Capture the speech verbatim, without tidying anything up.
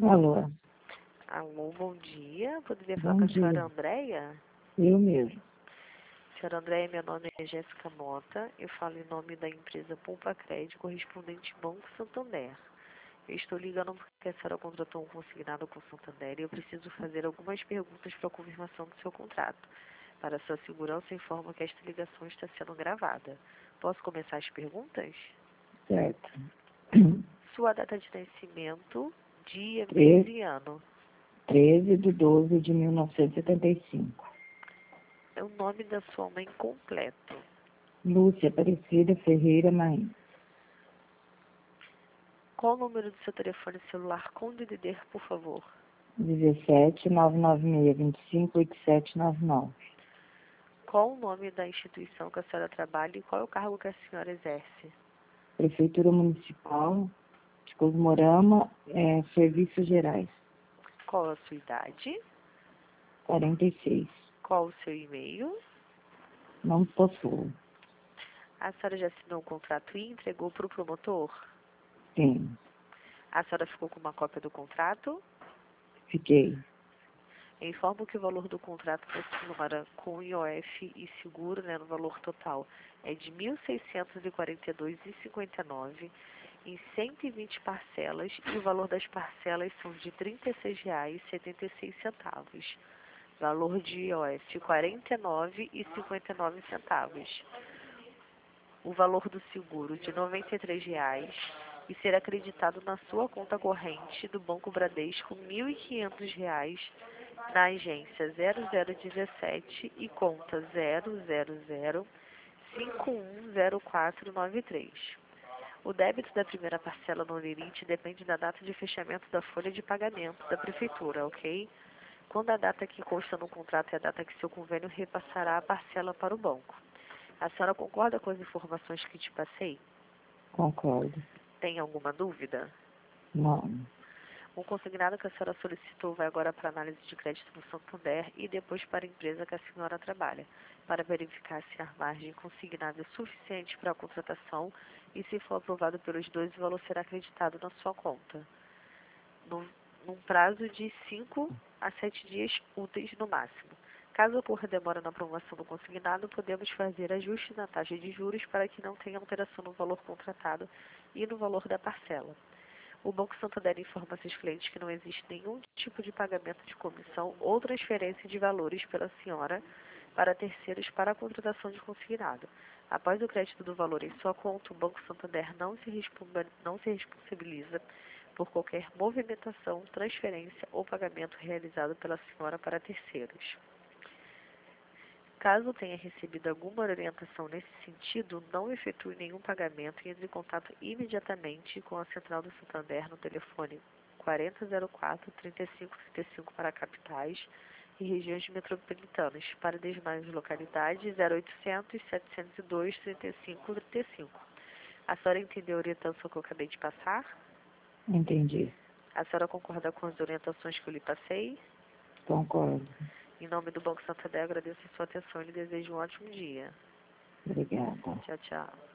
Alô, Alô, bom dia. Poderia falar bom com a dia. senhora Andréia? Eu mesmo. Senhora Andréia, meu nome é Jéssica Mota. Eu falo em nome da empresa Poupa Crédito, correspondente Banco Santander. Eu estou ligando porque a senhora contratou um consignado com o Santander e eu preciso fazer algumas perguntas para a confirmação do seu contrato. Para sua segurança, informo que esta ligação está sendo gravada. Posso começar as perguntas? Certo. Sua data de nascimento, dia, Treze mês e ano. treze de doze de mil novecentos e setenta e cinco. É o nome da sua mãe completo. Lúcia Aparecida Ferreira Maim. Qual o número do seu telefone celular com D D D, por favor? dezessete, nove nove seis, vinte e cinco, oitenta e sete noventa e nove. Qual o nome da instituição que a senhora trabalha e qual é o cargo que a senhora exerce? Prefeitura Municipal de Cosmorama, é, Serviços Gerais. Qual a sua idade? quarenta e seis. Qual o seu e-mail? Não possuo. A senhora já assinou o contrato e entregou para o promotor? Sim. A senhora ficou com uma cópia do contrato? Fiquei. Eu informo que o valor do contrato da senhora com I O F e seguro, né, no valor total, é de mil seiscentos e quarenta e dois reais e cinquenta e nove centavos em cento e vinte parcelas e o valor das parcelas são de trinta e seis reais e setenta e seis centavos. Valor de I O F quarenta e nove reais e cinquenta e nove centavos. O valor do seguro de noventa e três reais e ser acreditado na sua conta corrente do Banco Bradesco mil e quinhentos reais na agência zero zero dezessete e conta zero zero zero cinco um zero quatro nove três. O débito da primeira parcela no limite depende da data de fechamento da folha de pagamento da prefeitura, ok? Quando a data que consta no contrato é a data que seu convênio repassará a parcela para o banco. A senhora concorda com as informações que te passei? Concordo. Tem alguma dúvida? Não. O consignado que a senhora solicitou vai agora para análise de crédito no Santander e depois para a empresa que a senhora trabalha, para verificar se a margem consignada é suficiente para a contratação e, se for aprovado pelos dois, o valor será acreditado na sua conta, no, num prazo de cinco a sete dias úteis no máximo. Caso ocorra demora na aprovação do consignado, podemos fazer ajuste na taxa de juros para que não tenha alteração no valor contratado e no valor da parcela. O Banco Santander informa seus clientes que não existe nenhum tipo de pagamento de comissão ou transferência de valores pela senhora para terceiros para a contratação de consignado. Após o crédito do valor em sua conta, o Banco Santander não se, responda, não se responsabiliza por qualquer movimentação, transferência ou pagamento realizado pela senhora para terceiros. Caso tenha recebido alguma orientação nesse sentido, não efetue nenhum pagamento e entre em contato imediatamente com a Central do Santander no telefone quarenta zero quatro, trinta e cinco trinta e cinco para capitais e regiões metropolitanas. Para demais localidades, zero oitocentos, setecentos e dois, trinta e cinco trinta e cinco. A senhora entendeu a orientação que eu acabei de passar? Entendi. A senhora concorda com as orientações que eu lhe passei? Concordo. Em nome do Banco Santander, agradeço a sua atenção e lhe desejo um ótimo dia. Obrigada. Tchau, tchau.